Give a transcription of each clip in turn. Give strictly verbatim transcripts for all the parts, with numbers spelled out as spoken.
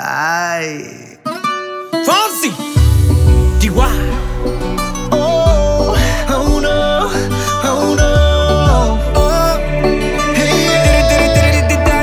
Ay. Fonsi, Chihuahua. Oh, oh no, oh no. Oh, hey.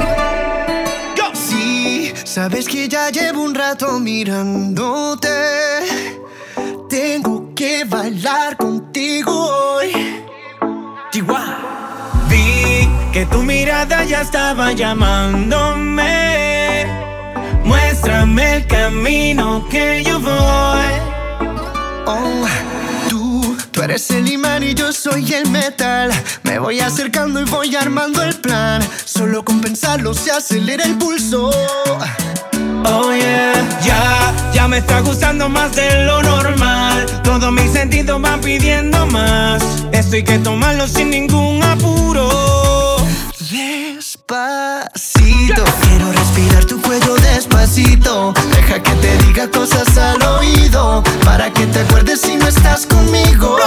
Sí, sabes que ya llevo un rato mirándote. Tengo que bailar contigo hoy. Chihuahua. Vi que tu mirada ya estaba llamándome. Muéstrame el camino que yo voy. Oh, tú, tú eres el imán y yo soy el metal. Me voy acercando y voy armando el plan. Solo con pensarlo se acelera el pulso. Oh yeah, ya, ya me está gustando más de lo normal. Todos mis sentidos van pidiendo más. Esto hay que tomarlo sin ningún apuro. Despacito, quiero respirar tu cuello despacito. Deja que te diga cosas al oído, para que te acuerdes si no estás conmigo.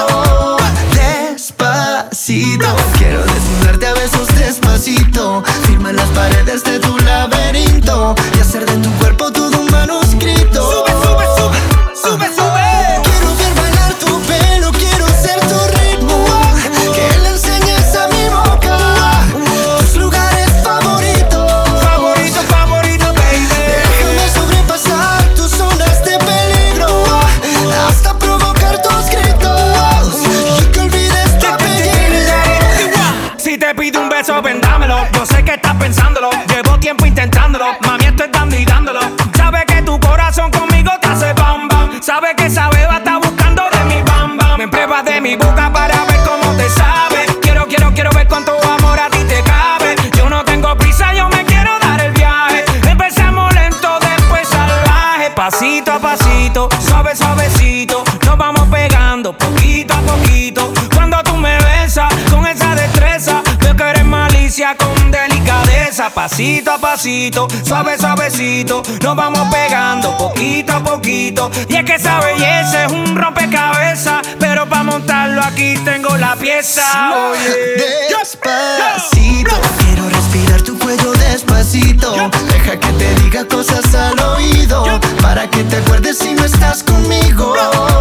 Despacito, quiero desnudarte a besos despacito. Firma las paredes de tu laberinto y hacer de tu cuerpo todo un manuscrito. Sube, sube, sube, sube, sube. Quiero ver bailar tu pelo, quiero ser tu ritmo. Que le enseñes a mi boca tus lugares favoritos. Favorito, favorito, baby. Déjame sobrepasar tus zonas de peligro, hasta provocar tus gritos y que olvides tu apellido. Si te pido un beso, vendámelo. Yo sé que estás pensándolo. Llevo tiempo intentándolo. Mami, estoy dando y dándolo. Sabe que tu corazón conmigo te hace bam bam. Sabe que esa beba está buscando de mi bam bam. Me pruebas de mi boca para ver cómo te sabe. Quiero, quiero, quiero ver cuánto amor a ti te cabe. Yo no tengo prisa, yo me quiero dar el viaje. Empezamos lento, después salvaje. Pasito a pasito, suave, suavecito. Nos vamos pegando poquito a poquito. Cuando tú me besas con esa destreza, veo que eres malicia con delicadeza. Pasito a pasito, suave, suavecito. Nos vamos pegando poquito a poquito. Y es que esa belleza es un rompecabezas, pero para montarlo aquí tengo la pieza. Oye, Despacito, quiero respirar tu cuello despacito. Deja que te diga cosas al oído, para que te acuerdes si no estás conmigo.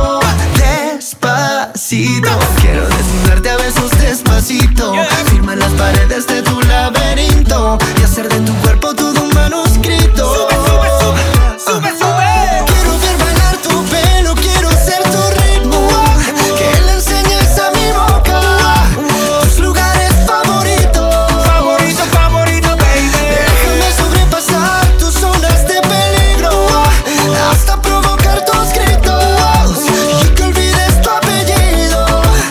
Despacito, quiero desnudarte a besos despacito. Firma las paredes de tu laberinto y hacer de tu cuerpo todo un manuscrito. Sube, sube, sube, sube, sube. Quiero ver bailar tu pelo, quiero ser tu ritmo. Que le enseñes a mi boca tus lugares favoritos. Favorito, favorito, baby. Déjame sobrepasar tus zonas de peligro, hasta provocar tus gritos y que olvides tu apellido.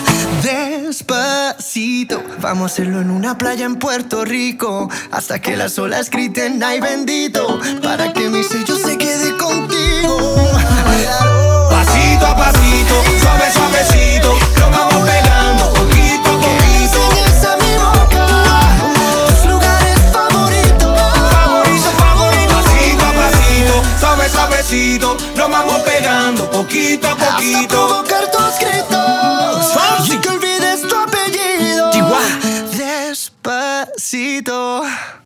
Despacito, vamos a hacerlo en una playa en Puerto Rico, hasta que las olas griten ay bendito, para que mi sello se quede contigo. Pasito a pasito, suave, suavecito. Nos vamos pegando poquito a Que poquito. enseñes a mi boca tus lugares favoritos. Favorito, favorito. Pasito a pasito, suave, suavecito. Nos vamos pegando poquito a Hasta poquito. provocar tus gritos Fonsi. y que olvides tu apellido. Chihuahua. Despacito.